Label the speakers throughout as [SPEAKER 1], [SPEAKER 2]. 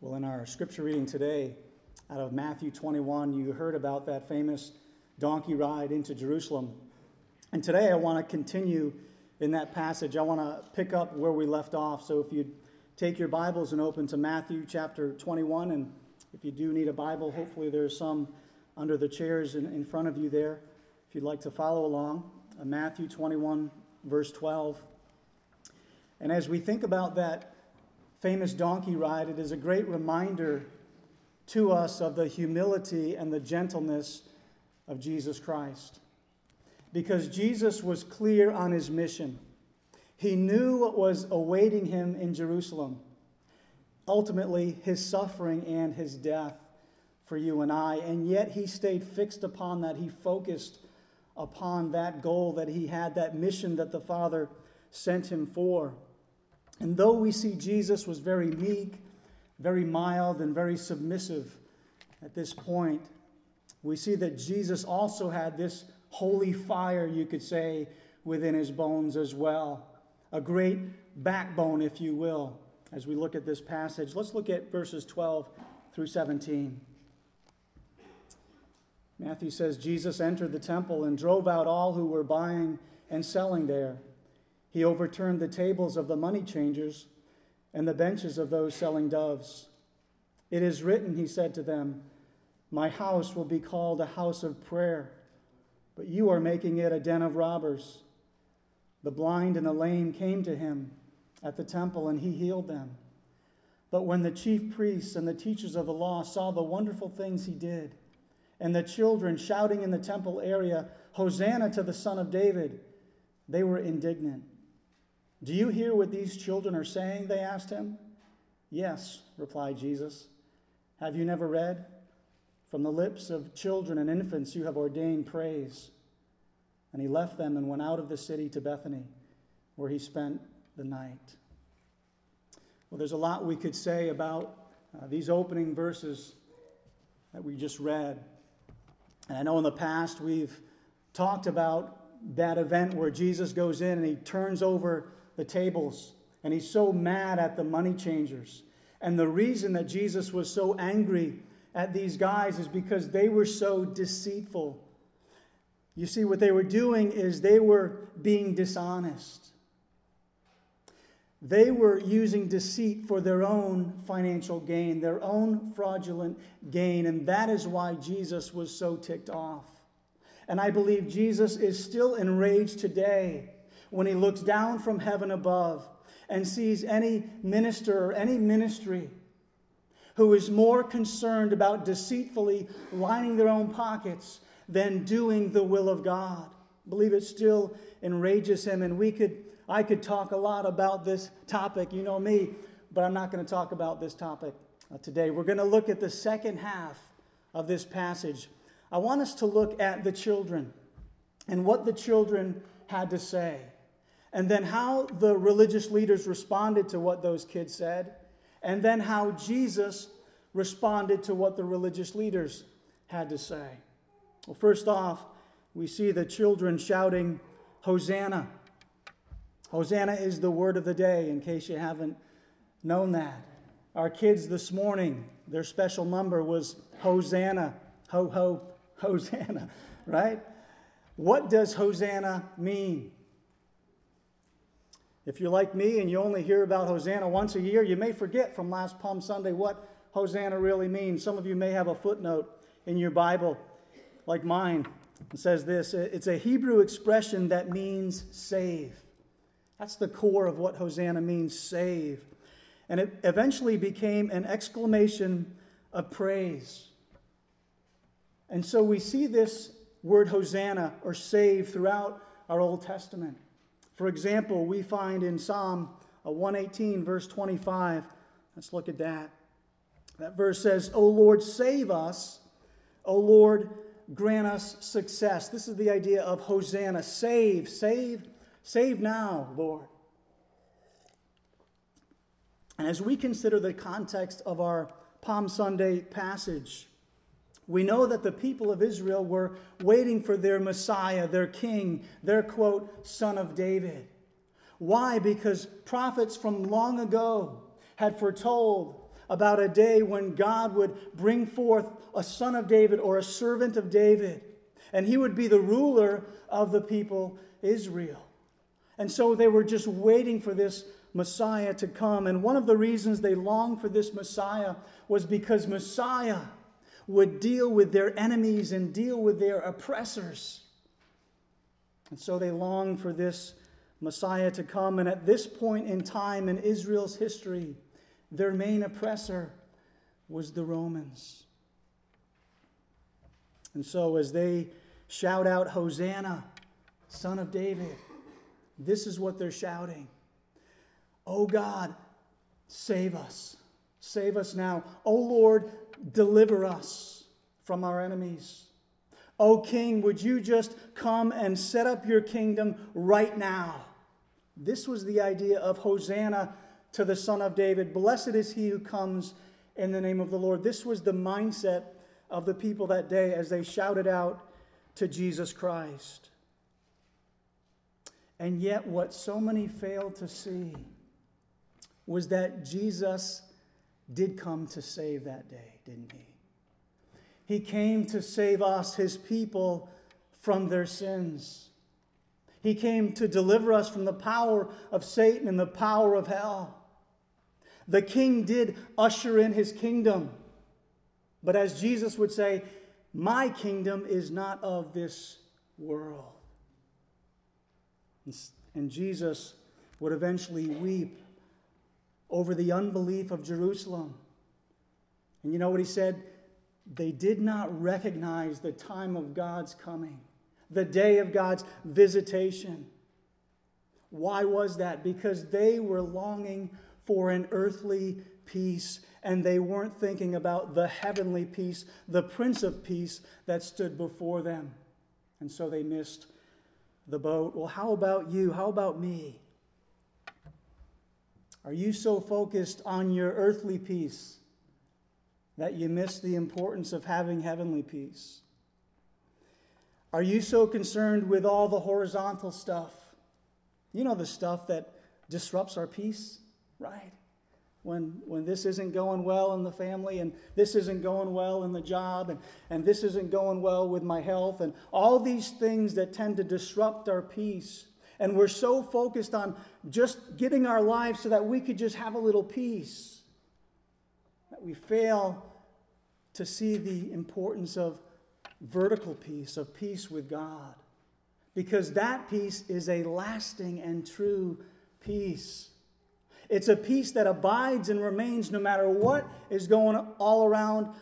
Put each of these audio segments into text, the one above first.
[SPEAKER 1] Well, in our scripture reading today, out of Matthew 21, you heard about that famous donkey ride into Jerusalem. And today I want to continue in that passage. I want to pick up where we left off. So if you take your Bibles and open to Matthew chapter 21, and if you do need a Bible, hopefully there's some under the chairs in front of you there, if you'd like to follow along. Matthew 21, verse 12. And as we think about that famous donkey ride, it is a great reminder to us of the humility and the gentleness of Jesus Christ. Because Jesus was clear on his mission. He knew what was awaiting him in Jerusalem. Ultimately, his suffering and his death for you and I. And yet he stayed fixed upon that. He focused upon that goal that he had, that mission that the Father sent him for. And though we see Jesus was very meek, very mild, and very submissive at this point, we see that Jesus also had this holy fire, you could say, within his bones as well. A great backbone, if you will, as we look at this passage. Let's look at verses 12 through 17. Matthew says, Jesus entered the temple and drove out all who were buying and selling there. He overturned the tables of the money changers and the benches of those selling doves. It is written, he said to them, my house will be called a house of prayer, but you are making it a den of robbers. The blind and the lame came to him at the temple, and he healed them. But when the chief priests and the teachers of the law saw the wonderful things he did, and the children shouting in the temple area, Hosanna to the Son of David, they were indignant. Do you hear what these children are saying? They asked him. Yes, replied Jesus. Have you never read? From the lips of children and infants you have ordained praise. And he left them and went out of the city to Bethany, where he spent the night. Well, there's a lot we could say about these opening verses that we just read. And I know in the past we've talked about that event where Jesus goes in and he turns over the tables, and he's so mad at the money changers. And the reason that Jesus was so angry at these guys is because they were so deceitful. You see, what they were doing is they were being dishonest. They were using deceit for their own financial gain, their own fraudulent gain, and that is why Jesus was so ticked off. And I believe Jesus is still enraged today when he looks down from heaven above and sees any minister or any ministry who is more concerned about deceitfully lining their own pockets than doing the will of God. I believe it still enrages him, and I could talk a lot about this topic, you know me, but I'm not going to talk about this topic today. We're going to look at the second half of this passage. I want us to look at the children and what the children had to say, and then how the religious leaders responded to what those kids said, and then how Jesus responded to what the religious leaders had to say. Well, first off, we see the children shouting, Hosanna. Hosanna is the word of the day, in case you haven't known that. Our kids this morning, their special number was Hosanna. Ho, ho, Hosanna, right? What does Hosanna mean? If you're like me and you only hear about Hosanna once a year, you may forget from last Palm Sunday what Hosanna really means. Some of you may have a footnote in your Bible, like mine. It says this, it's a Hebrew expression that means save. That's the core of what Hosanna means, save. And it eventually became an exclamation of praise. And so we see this word Hosanna or save throughout our Old Testament. For example, we find in Psalm 118, verse 25, let's look at that. That verse says, O Lord, save us. O Lord, grant us success. This is the idea of Hosanna. Save now, Lord. And as we consider the context of our Palm Sunday passage, we know that the people of Israel were waiting for their Messiah, their king, their, quote, son of David. Why? Because prophets from long ago had foretold about a day when God would bring forth a son of David or a servant of David, and he would be the ruler of the people Israel. And so they were just waiting for this Messiah to come. And one of the reasons they longed for this Messiah was because Messiah would deal with their enemies and deal with their oppressors. And so they longed for this Messiah to come. And at this point in time in Israel's history, their main oppressor was the Romans. And so as they shout out, "Hosanna, Son of David," this is what they're shouting. "Oh God, save us. Save us now. Oh Lord, deliver us from our enemies. Oh King, would you just come and set up your kingdom right now?" This was the idea of Hosanna to the Son of David. Blessed is he who comes in the name of the Lord. This was the mindset of the people that day as they shouted out to Jesus Christ. And yet what so many failed to see was that Jesus did come to save that day, didn't he? He came to save us, his people, from their sins. He came to deliver us from the power of Satan and the power of hell. The King did usher in his kingdom. But as Jesus would say, "My kingdom is not of this world." And Jesus would eventually weep over the unbelief of Jerusalem. And you know what he said? They did not recognize the time of God's coming, the day of God's visitation. Why was that? Because they were longing for an earthly peace, and they weren't thinking about the heavenly peace, the Prince of Peace that stood before them. And so they missed the boat. Well, how about you? How about me? Are you so focused on your earthly peace that you miss the importance of having heavenly peace? Are you so concerned with all the horizontal stuff? You know, the stuff that disrupts our peace, right? When this isn't going well in the family, and this isn't going well in the job, and this isn't going well with my health, and all these things that tend to disrupt our peace. And we're so focused on just getting our lives so that we could just have a little peace, that we fail to see the importance of vertical peace, of peace with God. Because that peace is a lasting and true peace. It's a peace that abides and remains no matter what is going all around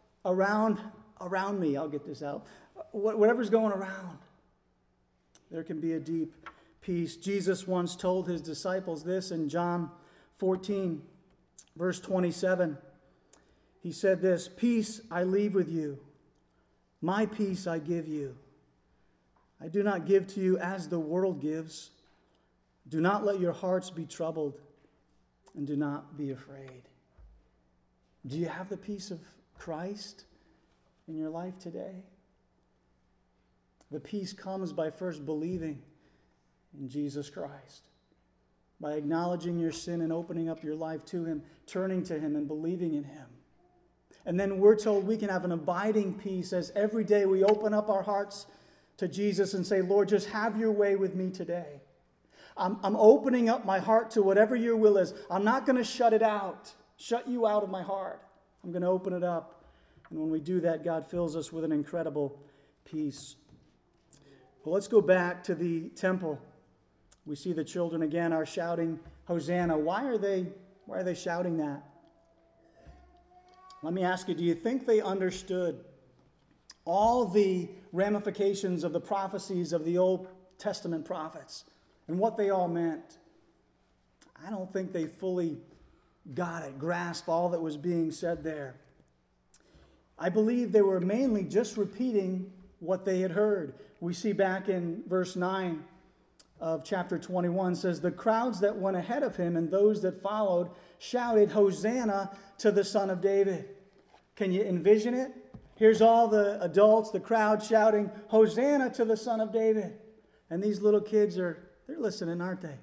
[SPEAKER 1] me. I'll get this out. Whatever's going around, there can be a deep peace. Jesus once told his disciples this in John 14, verse 27. He said this, "Peace I leave with you. My peace I give you. I do not give to you as the world gives. Do not let your hearts be troubled, and do not be afraid." Do you have the peace of Christ in your life today? The peace comes by first believing in Jesus Christ, by acknowledging your sin and opening up your life to him, turning to him and believing in him. And then we're told we can have an abiding peace as every day we open up our hearts to Jesus and say, "Lord, just have your way with me today. I'm opening up my heart to whatever your will is. I'm not going to shut you out of my heart. I'm going to open it up." And when we do that, God fills us with an incredible peace. Well, let's go back to the temple. We see the children again are shouting, "Hosanna." Why are they shouting that? Let me ask you, do you think they understood all the ramifications of the prophecies of the Old Testament prophets and what they all meant? I don't think they fully got it, grasped all that was being said there. I believe they were mainly just repeating what they had heard. We see back in verse 9 of chapter 21 says, "The crowds that went ahead of him and those that followed shouted, 'Hosanna to the Son of David.'" Can you envision it? Here's all the adults, the crowd shouting, "Hosanna to the Son of David." And these little kids they're listening, aren't they?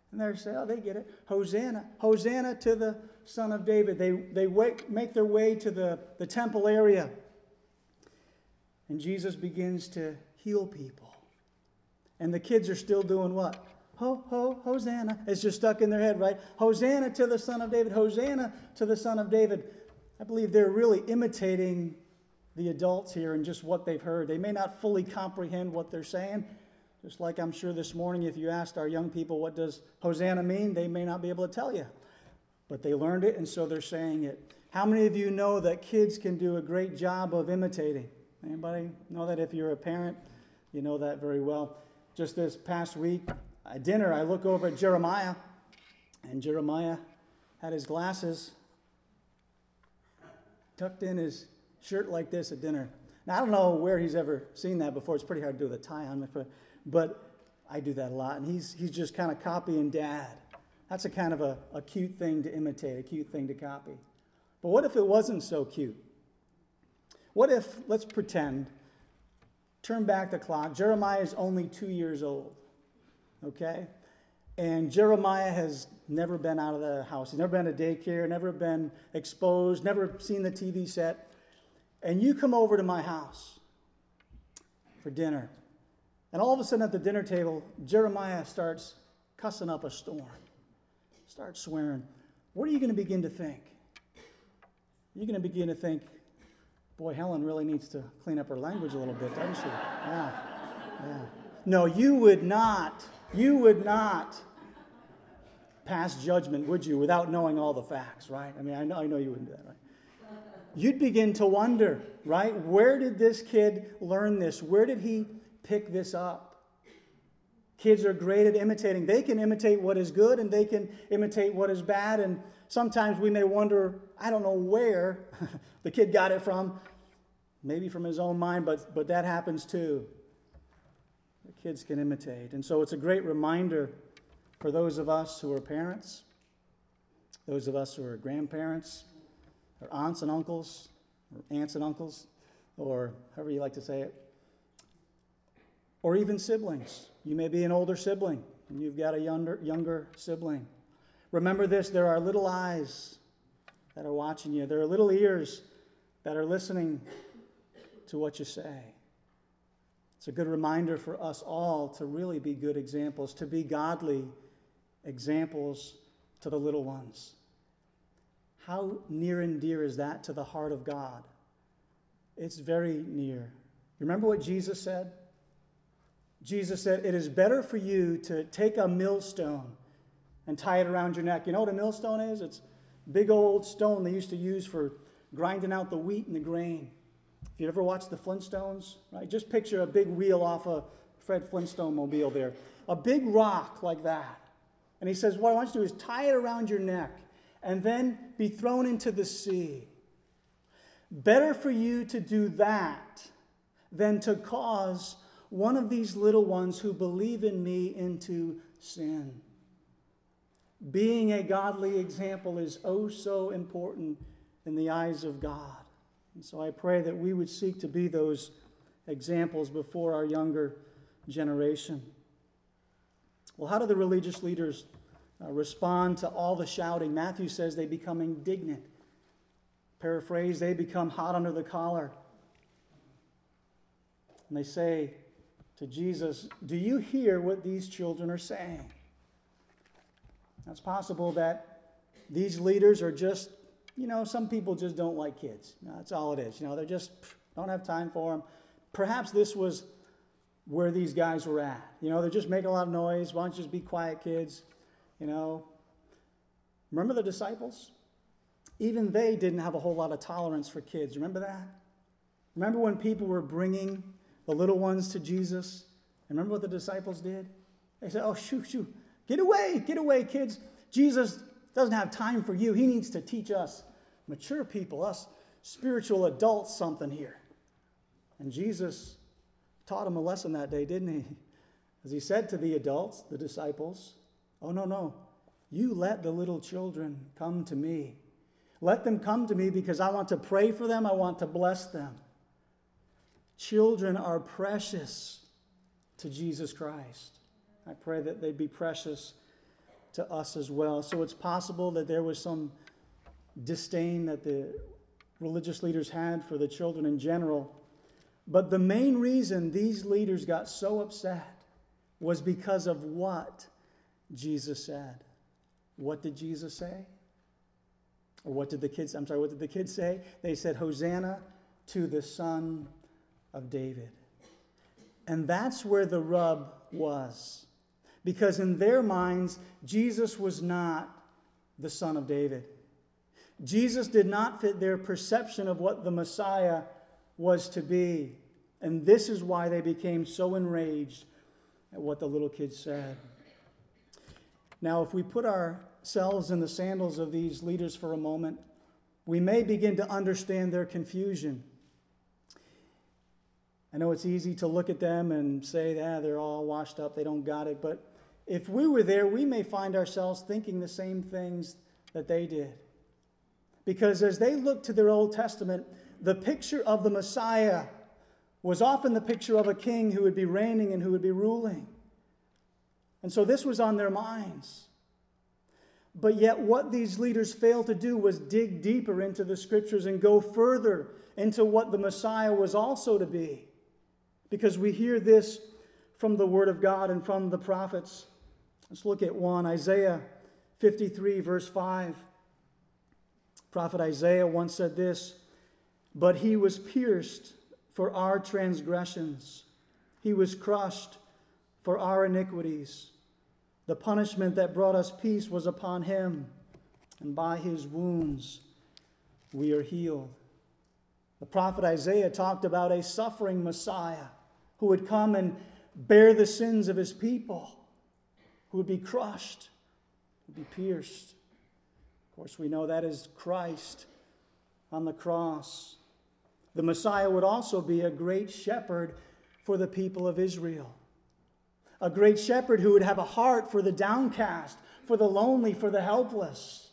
[SPEAKER 1] And they say, oh, they get it. Hosanna. Hosanna to the Son of David. They make their way to the temple area. And Jesus begins to heal people. And the kids are still doing what? Ho, ho, Hosanna. It's just stuck in their head, right? Hosanna to the Son of David. Hosanna to the Son of David. I believe they're really imitating the adults here and just what they've heard. They may not fully comprehend what they're saying. Just like I'm sure this morning, if you asked our young people, what does Hosanna mean? They may not be able to tell you. But they learned it, and so they're saying it. How many of you know that kids can do a great job of imitating? Anybody know that? If you're a parent, you know that very well. Just this past week, at dinner, I look over at Jeremiah, and Jeremiah had his glasses tucked in his shirt like this at dinner. Now, I don't know where he's ever seen that before. It's pretty hard to do with a tie on, but I do that a lot. And he's just kind of copying Dad. That's a kind of a cute thing to imitate, a cute thing to copy. But what if it wasn't so cute? What if, let's pretend, turn back the clock. Jeremiah is only 2 years old, okay? And Jeremiah has never been out of the house. He's never been to daycare, never been exposed, never seen the TV set. And you come over to my house for dinner. And all of a sudden at the dinner table, Jeremiah starts cussing up a storm. Starts swearing. What are you going to begin to think? You're going to begin to think, boy, Helen really needs to clean up her language a little bit, doesn't she? Yeah. No, you would not pass judgment, would you, without knowing all the facts, right? I mean, I know you wouldn't do that, right? You'd begin to wonder, right? Where did this kid learn this? Where did he pick this up? Kids are great at imitating. They can imitate what is good and they can imitate what is bad. And sometimes we may wonder, I don't know where the kid got it from. Maybe from his own mind, but that happens too. The kids can imitate. And so it's a great reminder for those of us who are parents, those of us who are grandparents, or aunts and uncles, or however you like to say it, or even siblings. You may be an older sibling, and you've got a younger sibling. Remember this, there are little eyes that are watching you. There are little ears that are listening to what you say. It's a good reminder for us all to really be good examples, to be godly examples to the little ones. How near and dear is that to the heart of God? It's very near. Remember what Jesus said? Jesus said, it is better for you to take a millstone and tie it around your neck. You know what a millstone is? It's a big old stone they used to use for grinding out the wheat and the grain. If you ever watched the Flintstones, right? Just picture a big wheel off a Fred Flintstone mobile there. A big rock like that. And he says, what I want you to do is tie it around your neck and then be thrown into the sea. Better for you to do that than to cause one of these little ones who believe in me into sin. Being a godly example is oh so important in the eyes of God. And so I pray that we would seek to be those examples before our younger generation. Well, how do the religious leaders respond to all the shouting? Matthew says they become indignant. Paraphrase, they become hot under the collar. And they say to Jesus, do you hear what these children are saying? Now, it's possible that these leaders are just, some people just don't like kids. That's all it is. They just don't have time for them. Perhaps this was where these guys were at. They're just making a lot of noise. Why don't you just be quiet, kids? Remember the disciples? Even they didn't have a whole lot of tolerance for kids. Remember that? Remember when people were bringing the little ones to Jesus? And remember what the disciples did? They said, oh, shoo, get away, kids. Jesus doesn't have time for you. He needs to teach us mature people, us spiritual adults, something here. And Jesus taught them a lesson that day, didn't he? As he said to the adults, the disciples, oh, no, you let the little children come to me. Let them come to me because I want to pray for them. I want to bless them. Children are precious to Jesus Christ. I pray that they'd be precious to us as well. So it's possible that there was some disdain that the religious leaders had for the children in general. But the main reason these leaders got so upset was because of what Jesus said. What did Jesus say? Or what did the kids say? They said, Hosanna to the Son of David. And that's where the rub was. Because in their minds, Jesus was not the Son of David. Jesus did not fit their perception of what the Messiah was to be. And this is why they became so enraged at what the little kids said. Now, if we put ourselves in the sandals of these leaders for a moment, we may begin to understand their confusion. I know it's easy to look at them and say, they're all washed up, they don't got it. But if we were there, we may find ourselves thinking the same things that they did. Because as they looked to their Old Testament, the picture of the Messiah was often the picture of a king who would be reigning and who would be ruling. And so this was on their minds. But yet what these leaders failed to do was dig deeper into the Scriptures and go further into what the Messiah was also to be. Because we hear this from the Word of God and from the prophets. Let's look at one, Isaiah 53, verse 5. Prophet Isaiah once said this, "But he was pierced for our transgressions. He was crushed for our iniquities. The punishment that brought us peace was upon him, and by his wounds we are healed." The prophet Isaiah talked about a suffering Messiah who would come and bear the sins of his people, who would be crushed, would be pierced. Of course, we know that is Christ on the cross. The Messiah would also be a great shepherd for the people of Israel. A great shepherd who would have a heart for the downcast, for the lonely, for the helpless.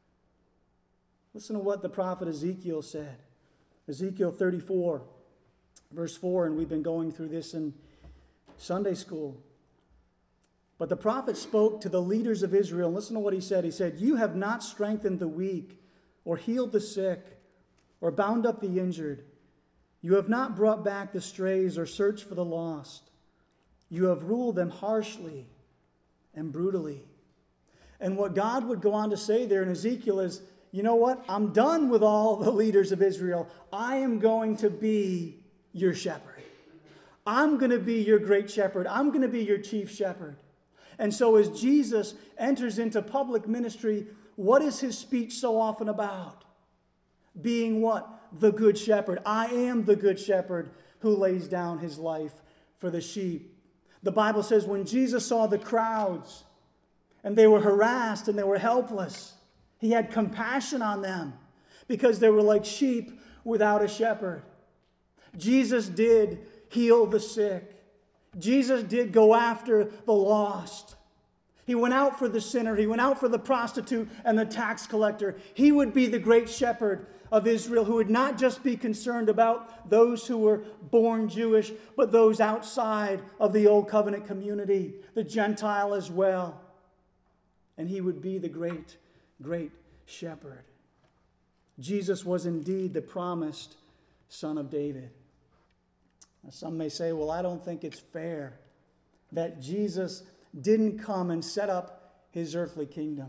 [SPEAKER 1] Listen to what the prophet Ezekiel said. Ezekiel 34, verse 4, and we've been going through this in Sunday school. But the prophet spoke to the leaders of Israel. And listen to what he said. He said, "You have not strengthened the weak, or healed the sick, or bound up the injured. You have not brought back the strays or searched for the lost. You have ruled them harshly and brutally." And what God would go on to say there in Ezekiel is, you know what? I'm done with all the leaders of Israel. I am going to be your shepherd. I'm going to be your great shepherd. I'm going to be your chief shepherd. And so as Jesus enters into public ministry, what is his speech so often about? Being what? The good shepherd. I am the good shepherd who lays down his life for the sheep. The Bible says when Jesus saw the crowds and they were harassed and they were helpless, he had compassion on them because they were like sheep without a shepherd. Jesus did heal the sick. Jesus did go after the lost. He went out for the sinner. He went out for the prostitute and the tax collector. He would be the great shepherd of Israel who would not just be concerned about those who were born Jewish, but those outside of the Old Covenant community, the Gentile as well. And he would be the great, great shepherd. Jesus was indeed the promised Son of David. Now, some may say, well, I don't think it's fair that Jesus didn't come and set up his earthly kingdom.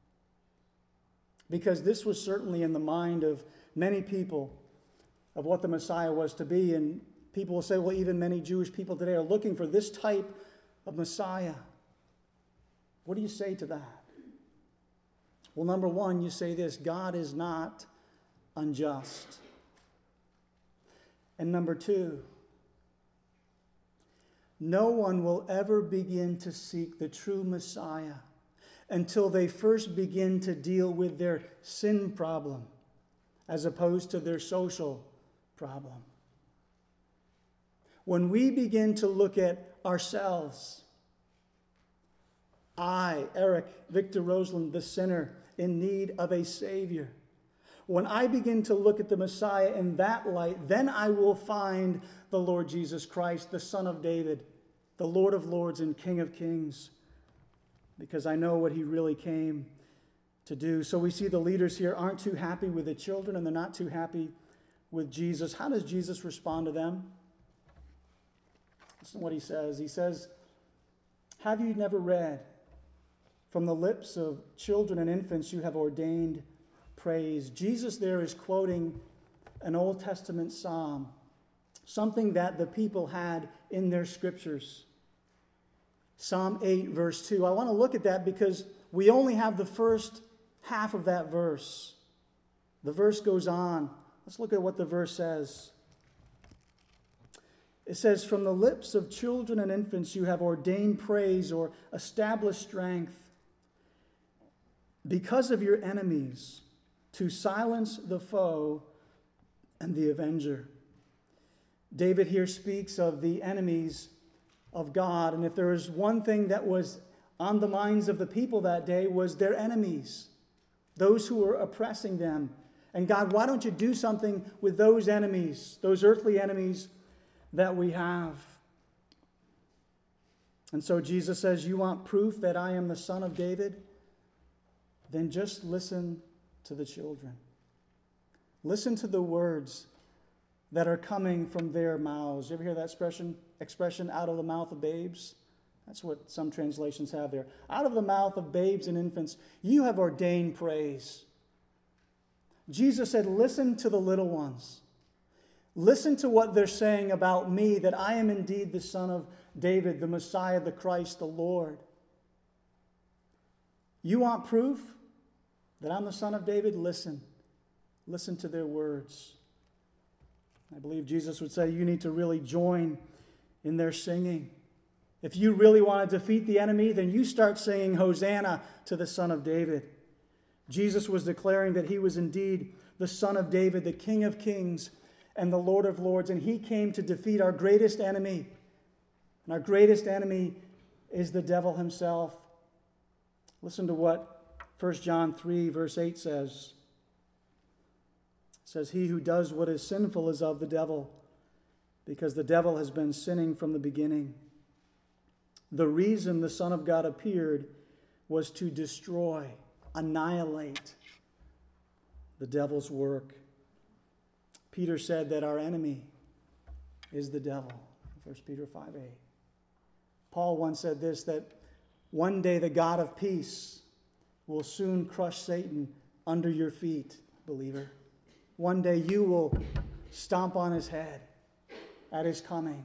[SPEAKER 1] Because this was certainly in the mind of many people of what the Messiah was to be. And people will say, well, even many Jewish people today are looking for this type of Messiah. What do you say to that? Well, number one, you say this: God is not unjust. And number two, no one will ever begin to seek the true Messiah until they first begin to deal with their sin problem as opposed to their social problem. When we begin to look at ourselves, I, Eric Victor Roseland, the sinner in need of a Savior, when I begin to look at the Messiah in that light, then I will find the Lord Jesus Christ, the Son of David, the Lord of Lords and King of Kings. because I know what he really came to do. So we see the leaders here aren't too happy with the children, and they're not too happy with Jesus. How does Jesus respond to them? Listen to what he says. He says, "Have you never read, from the lips of children and infants you have ordained praise?" Jesus there is quoting an Old Testament psalm, something that the people had in their scriptures. Psalm 8, verse 2. I want to look at that because we only have the first half of that verse. The verse goes on. Let's look at what the verse says. It says, "From the lips of children and infants you have ordained praise," or established strength, "because of your enemies, to silence the foe and the avenger." David here speaks of the enemies of God, and if there was one thing that was on the minds of the people that day, was their enemies, those who were oppressing them. And God, why don't you do something with those enemies, those earthly enemies that we have? And so Jesus says, you want proof that I am the Son of David? Then just listen to the children. Listen to the words that are coming from their mouths. You ever hear that expression, out of the mouth of babes? That's what some translations have there. Out of the mouth of babes and infants, you have ordained praise. Jesus said, listen to the little ones. Listen to what they're saying about me, that I am indeed the Son of David, the Messiah, the Christ, the Lord. You want proof that I'm the Son of David? Listen. Listen to their words. I believe Jesus would say you need to really join in their singing. If you really want to defeat the enemy, then you start singing Hosanna to the Son of David. Jesus was declaring that he was indeed the Son of David, the King of Kings and the Lord of Lords, and he came to defeat our greatest enemy. And our greatest enemy is the devil himself. Listen to what 1 John 3, verse 8 says. It says, he who does what is sinful is of the devil, because the devil has been sinning from the beginning. The reason the Son of God appeared was to destroy, annihilate the devil's work. Peter said that our enemy is the devil. 1 Peter 5:8. Paul once said this, that one day the God of peace will soon crush Satan under your feet, believer. One day you will stomp on his head at his coming.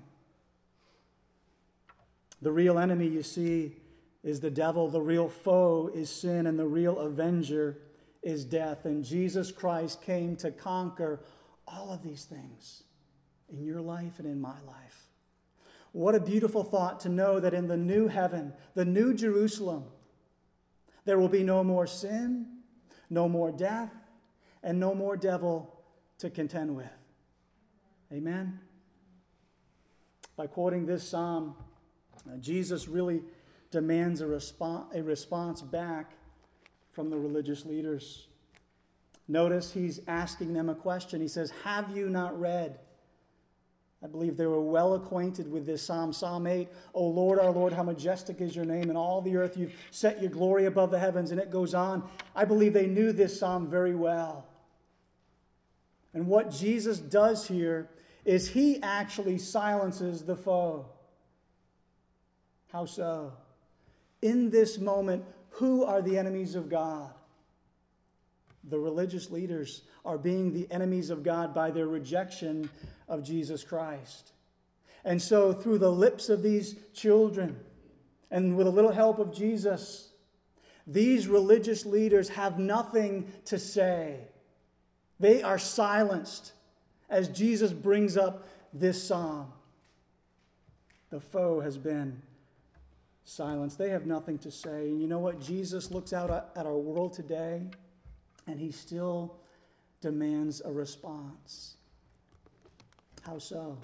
[SPEAKER 1] The real enemy, you see, is the devil. The real foe is sin, and the real avenger is death. And Jesus Christ came to conquer all of these things in your life and in my life. What a beautiful thought to know that in the new heaven, the new Jerusalem, there will be no more sin, no more death, and no more devil to contend with. Amen? By quoting this psalm, Jesus really demands a response back from the religious leaders. Notice he's asking them a question. He says, have you not read? I believe they were well acquainted with this psalm. Psalm 8, O Lord, our Lord, how majestic is your name. In all the earth you've set your glory above the heavens. And it goes on. I believe they knew this psalm very well. And what Jesus does here is he actually silences the foe. How so? In this moment, who are the enemies of God? The religious leaders are being the enemies of God by their rejection of Jesus Christ. And so through the lips of these children, and with a little help of Jesus, these religious leaders have nothing to say. They are silenced as Jesus brings up this psalm. The foe has been silenced. They have nothing to say. And you know what? Jesus looks out at our world today, and he still demands a response. How so?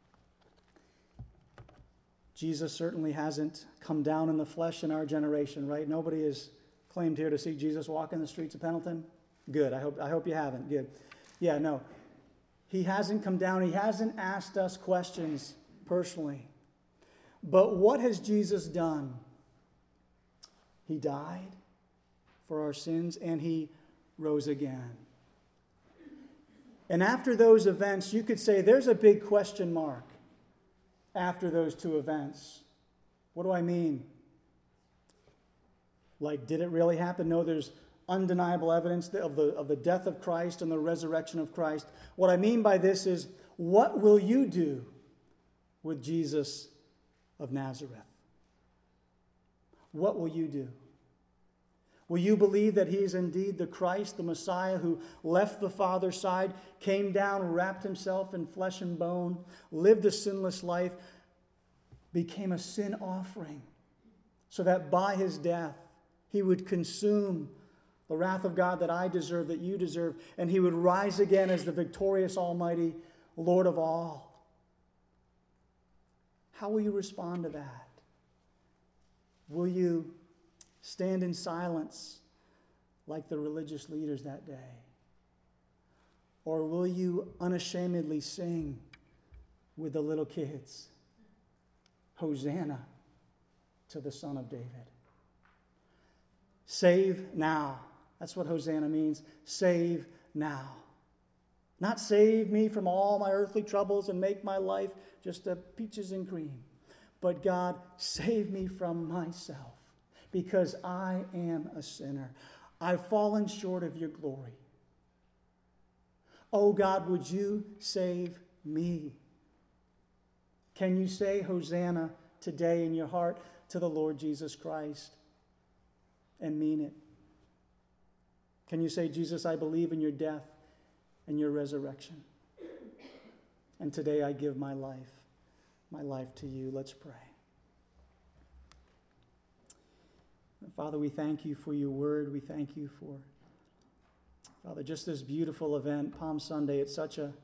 [SPEAKER 1] Jesus certainly hasn't come down in the flesh in our generation, right? Nobody has claimed here to see Jesus walk in the streets of Pendleton. Good. I hope you haven't. Good. Yeah, no. He hasn't come down. He hasn't asked us questions personally. But what has Jesus done? He died for our sins, and he rose again. And after those events, you could say there's a big question mark after those two events. What do I mean? Like, did it really happen? No, there's undeniable evidence of the death of Christ and the resurrection of Christ. What I mean by this is, what will you do with Jesus of Nazareth? What will you do? Will you believe that he is indeed the Christ, the Messiah, who left the Father's side, came down, wrapped himself in flesh and bone, lived a sinless life, became a sin offering, so that by his death he would consume the wrath of God that I deserve, that you deserve, and he would rise again as the victorious, almighty Lord of all? How will you respond to that? Will you stand in silence like the religious leaders that day? Or will you unashamedly sing with the little kids, Hosanna to the Son of David? Save now. That's what Hosanna means. Save now. Not save me from all my earthly troubles and make my life just a peaches and cream. But God, save me from myself, because I am a sinner. I've fallen short of your glory. Oh God, would you save me? Can you say Hosanna today in your heart to the Lord Jesus Christ and mean it? Can you say, Jesus, I believe in your death and your resurrection, and today I give my life to you? Let's pray. Father, we thank you for your word. We thank you for, Father, just this beautiful event, Palm Sunday. It's such a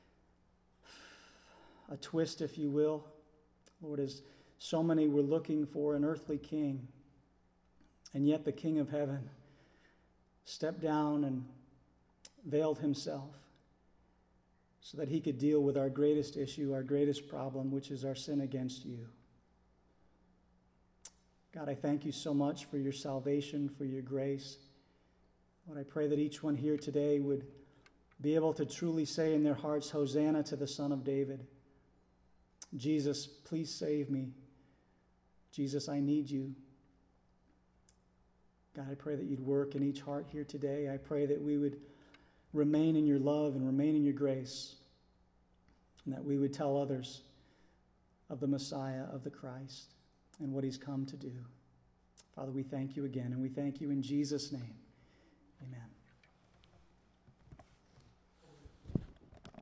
[SPEAKER 1] twist, if you will. Lord, as so many were looking for an earthly king, and yet the King of heaven stepped down and veiled himself so that he could deal with our greatest issue, our greatest problem, which is our sin against you. God, I thank you so much for your salvation, for your grace. Lord, I pray that each one here today would be able to truly say in their hearts, Hosanna to the Son of David. Jesus, please save me. Jesus, I need you. God, I pray that you'd work in each heart here today. I pray that we would remain in your love and remain in your grace, and that we would tell others of the Messiah, of the Christ, and what he's come to do. Father, we thank you again, and we thank you in Jesus' name. Amen.